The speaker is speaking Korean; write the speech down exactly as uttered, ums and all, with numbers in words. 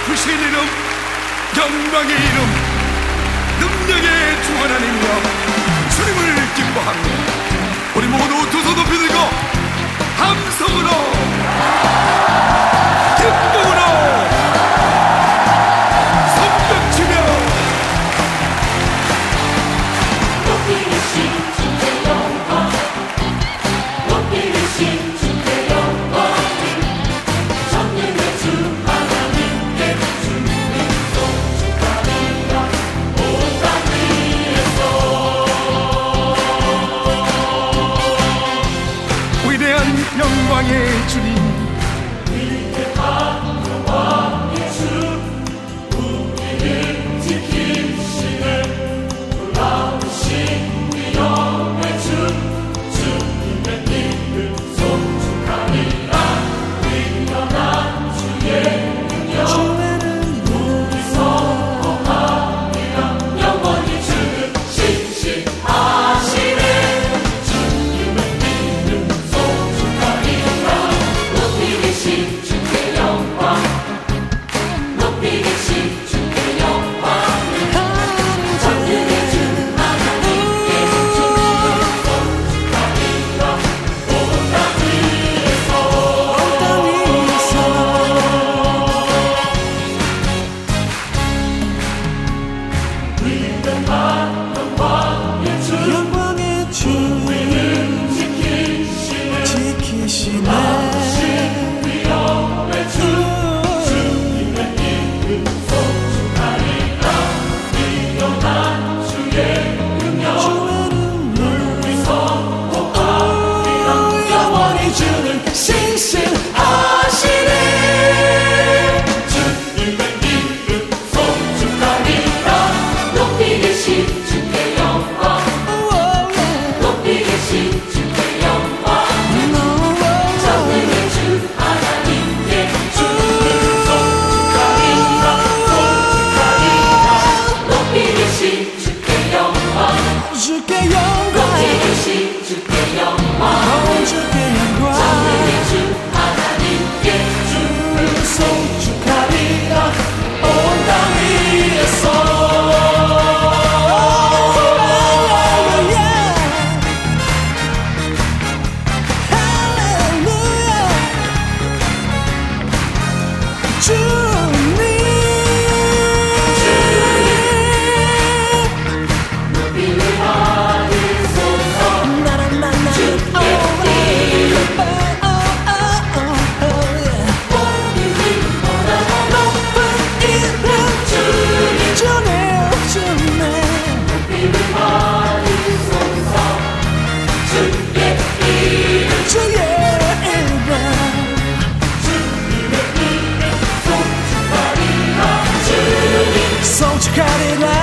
크신 이름, 영광의 이름, 능력의 주 하나님이여 주님을 기뻐합니다. 우리 모두 두 손 높이 들고 함성으로 기쁨으로 손뼉치며 높이 계신 주의 영광, 높이 계신 주의 영광, 전능의 주 하나님께 주님 송축하리라. 온 땅 위에서 위대한 영광의 주님, 위대한 영광의 주, 우리를 지키시는 놀라우신 위엄의 주, 주님의 이름 송축하리라. 위대한 주의 능력 우리 선포하리라. 영원히 주는 신실하시네. 주님의 이름 송축하리라. 높이 계신 주의 영광, 높이 계신 주의 영광, 전능의 주 하나님께 주님 송축하리라. 온 땅 위에서 위대한 영광의 주, 영광의 주 우리를 지키시는 지키시네. 위엄의 주, 주님의 이름 송축하리라. 위대한 주의 능력 우리 선포하리라. 영원히 주는 신실하시네. 주님의 이름 송축하리라. 높이 계신 주의 영광, 높이 계신 주의 영광, 전능의 주 하나님께 주님 송축하리라. 송축하리라. 높이 계신 주의 영광, 주께 영광, 높이 계신 주의 영광, 어, 주께 영광, 전능의 주 하나님께 주님 송축하리라. 온 땅 위에서 송축하리라.